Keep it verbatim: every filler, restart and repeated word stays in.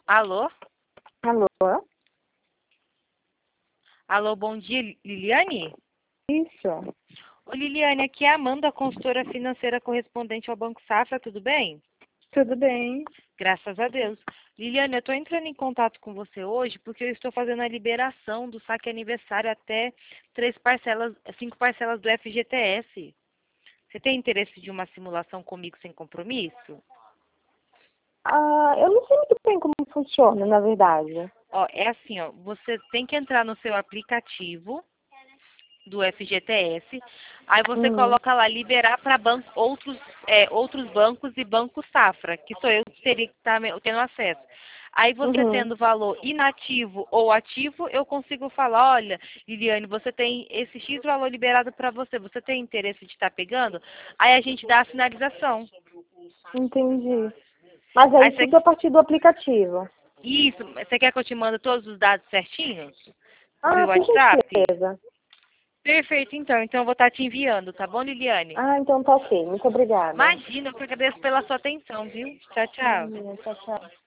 Alô? Alô? Alô, bom dia, Liliane? Isso. Ô, Liliane, aqui é a Amanda, consultora financeira correspondente ao Banco Safra, tudo bem? Tudo bem? Graças a Deus. Liliane, eu estou entrando em contato com você hoje porque eu estou fazendo a liberação do saque aniversário até três parcelas, cinco parcelas do F G T S. Você tem interesse de uma simulação comigo sem compromisso? Ah, eu não sei muito bem como funciona, na verdade. Ó, é assim, ó, você tem que entrar no seu aplicativo do F G T S, aí você Hum, coloca lá liberar para bancos, outros, é, outros bancos e Banco Safra, que sou eu que teria que estar tendo acesso. Aí você uhum. tendo valor inativo ou ativo, eu consigo falar, olha, Liliane, você tem esse X valor liberado para você, você tem interesse de estar pegando? Aí a gente dá a sinalização. Entendi. Mas Aí aí você, tudo a partir do aplicativo. isso, você quer que eu te mande todos os dados certinhos? Via Ah, por WhatsApp? certeza. Perfeito, então. Então eu vou estar te enviando, tá bom, Liliane? Ah, então tá ok. Muito obrigada. Imagina, eu que agradeço pela sua atenção, viu? Tchau, tchau. Imagina, tchau, tchau.